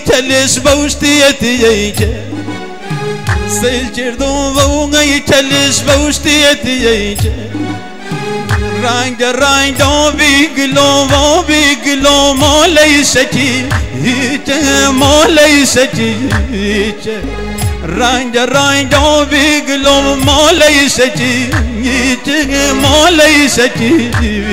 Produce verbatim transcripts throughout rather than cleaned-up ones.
تلش بوشتيتي سيل كردو بوغي تلش بوشتيتي رنگ رنگ بیگلو و بیگلو مالی سکی مالی سکی رنگ رنگ بیگلو مالی سکی مالی سکی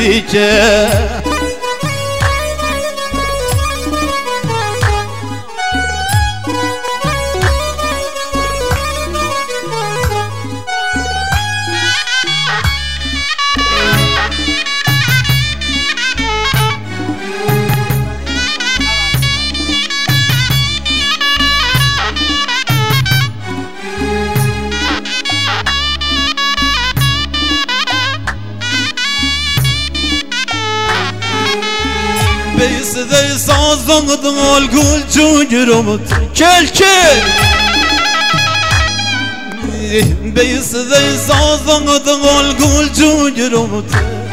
بیس دی سازنگ دنگال گل جونجرمت کل کل بیس دی سازنگ دنگال گل جونجرمت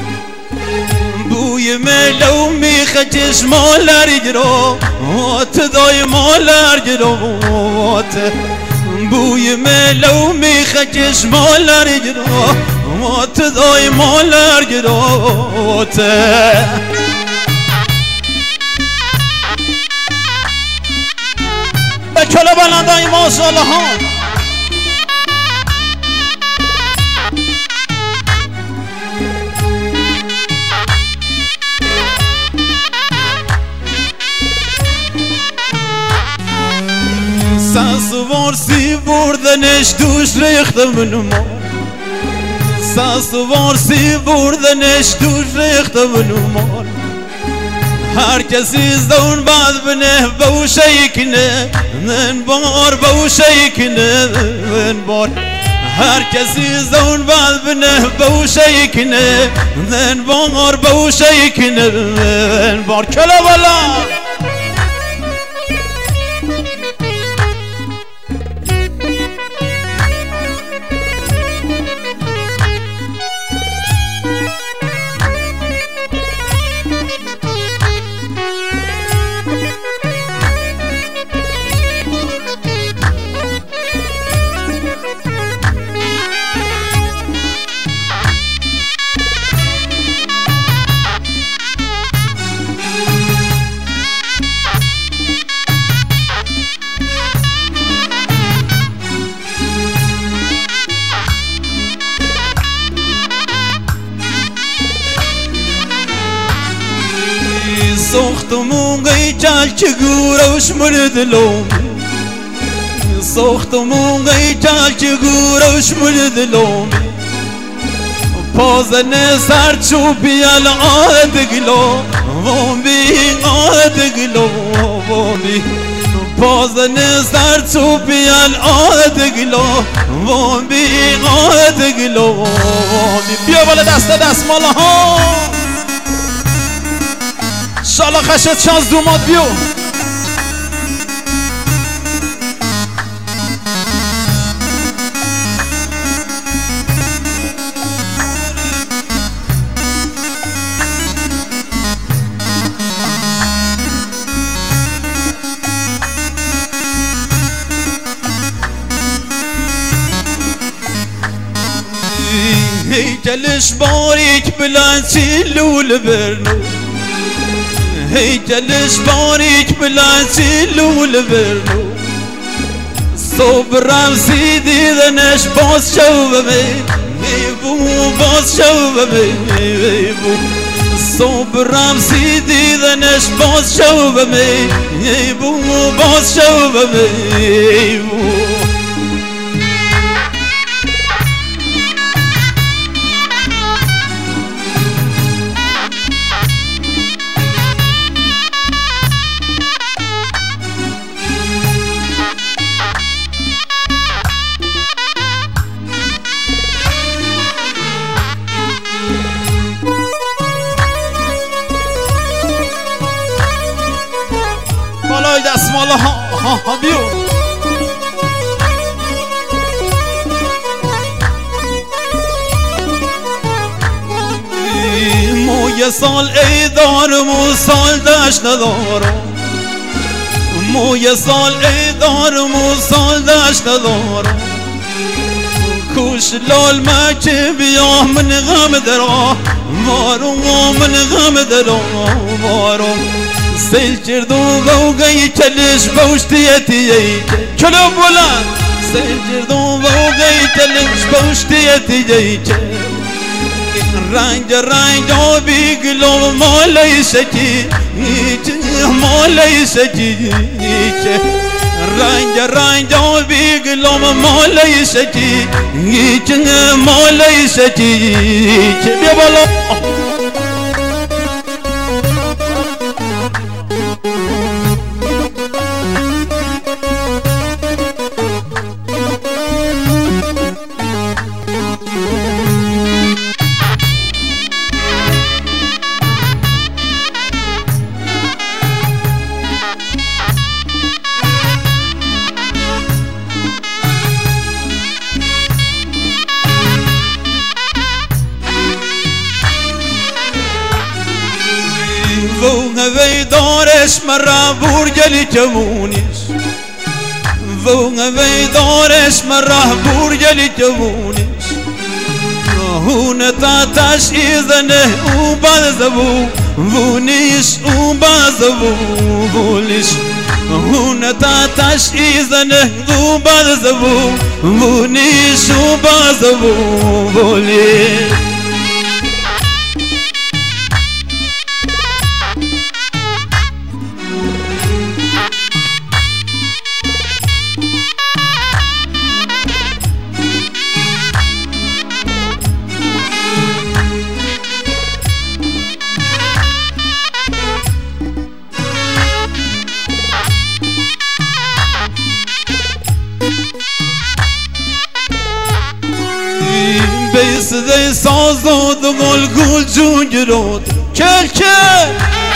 بوی ملو میخه چشمالر گرو آت دای مالر گرو آت بوی ملو میخه چشمالر گرو آت دای مالر گرو آت کلا بلندای ماشاءالله ها ساسوار سی بردنش دوش ریخته منو مار ساسوار سی بردنش دوش ریخته منو مار هر کسی زون بعد بنه بوشه کنه من بار بوشه کنه من بار هر کسی زون بعد بنه بوشه کنه من بار بوشه کنه من بار کلا بالا ساختمون گی چل چگوروش مردلوم ساختمون گی چل چگوروش مردلوم پازن سر چوبی الان دگلو وام بی آد گلو وام بی پازن سر چوبی الان دگلو وام بی آد گلو وام بی بیا بالا دست دست مالا ها شالا خشت شانس دومات بیو هیکلش باریک بلنسی لول برنو هیکلش باریک بلنسی لول برنو صبح رمزی دیدنش باز شو بمی ایبو باز شو بمی ایبو صبح رمزی دیدنش باز شو بمی ایبو باز شو بمی ایبو بالای دستماله ها ها ها بیو ما یه سال ای دارم و سال داشت ندارم موی سال ای دارم و سال داشت دارم کوش لال مکه بیا من غم درا مارم من غم درا مارم سیل کرد و بوگی کلش بوشتیتی کلو بلند سیل کرد و بوگی کلش بوشتیتی رنگ رنگ آبی گلو مالی شکی مالی شکی رنگ رنگ آبی گلو مالی شکی مالی شکی بیا بالا وی دارش مرا بورگلی جوونیش وی دارش مرا بورگلی جوونیش هون تا تشیزنه او بازبو وونیش او بازبو بولیش هون تا تشیزنه او بازبو وونیش او بازبو بولیش بیسده ساز و دو گل گل جون گرود کل کل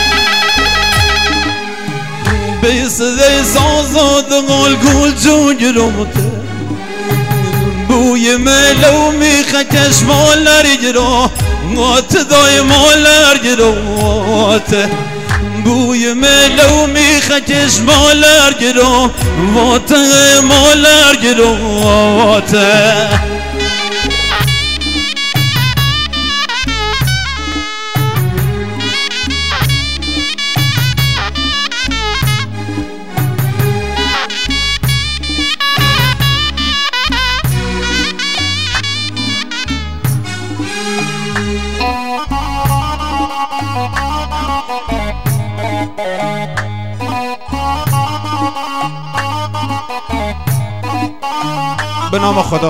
بیسده ساز و دو گل گل جون گرود بوی ملو میخه کشمالر گرو مات دای مالر گرو بوی ملو میخه کشمالر گرو مات مالر گرو به نام خدا.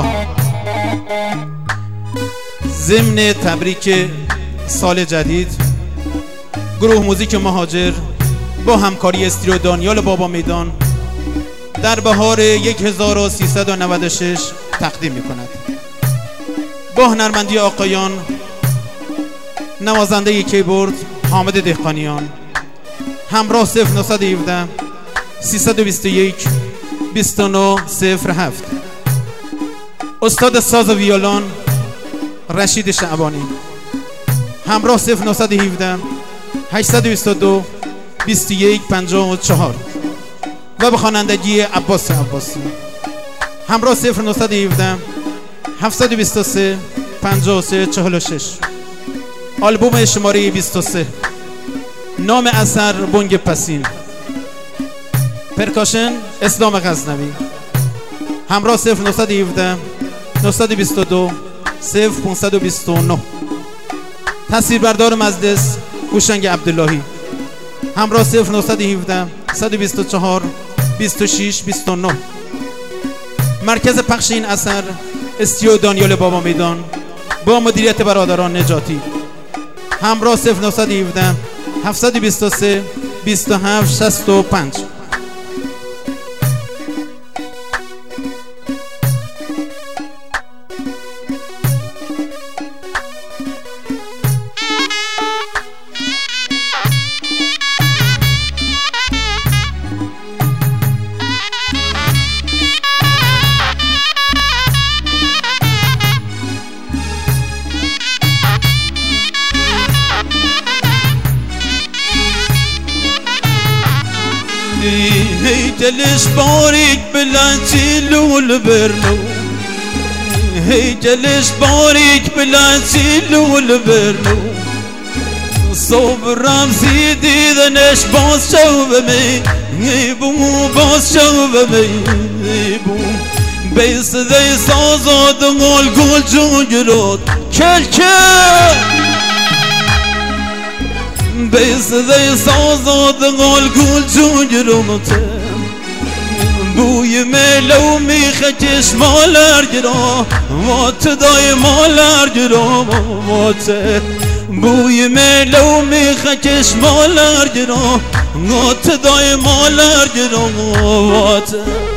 ضمن تبریک سال جدید، گروه موزیک مهاجر با همکاری استودیو دانیال بابا میدان در بهار هزار و سیصد و نود و شش تقدیم می کند. با هنرمندی آقایان نوازنده کیبورد حامد دهقانیان، همراه صفر نهصد و هفده سیصد و بیست و یک بیست و نه صفر هفت، استاد ساز و ویولون رشید شعبانی، همراه صفر نهصد و هفده هشتصد و بیست و دو بیست و یک پنجاه و چهار و به خوانندگی عباس عباسی، همراه صفر نهصد و هفده هفتصد و بیست و سه پنجاه و سه چهل و شش، آلبوم شماره بیست و سه، نام اثر بنگ پسین، پرکاشن اسلام غزنوی، همراه صفر نهصد و هفده نهصد و بیست و دو صفر پانصد و بیست و نه، تصویربردار مجلس هوشنگ عبداللهی، همراه صفر نهصد و هفده صد و بیست و چهار بیست و شش بیست و نه، مرکز پخش این اثر استودیو دانیال بابا میدان با مدیریت برادران نجاتی، همراه صفر نهصد و هفده هفتصد و بیست و سه بیست و هفت شصت و پنج. هيجلش باريك بلانتي لول برنو هيجلش باريك بلانتي لول برنو صبرم سيدي ذنش باس شوبمي يبو باس شوبمي يبو بيس ذي صازاد غول قول جوجرود كل كل بيس ذي صازاد غول قول جوجرود بوی ملو میخکش مالر گرا وات دای مالر گرا وات بوی ملو میخکش مالر گرا وات دای مالر گرا وات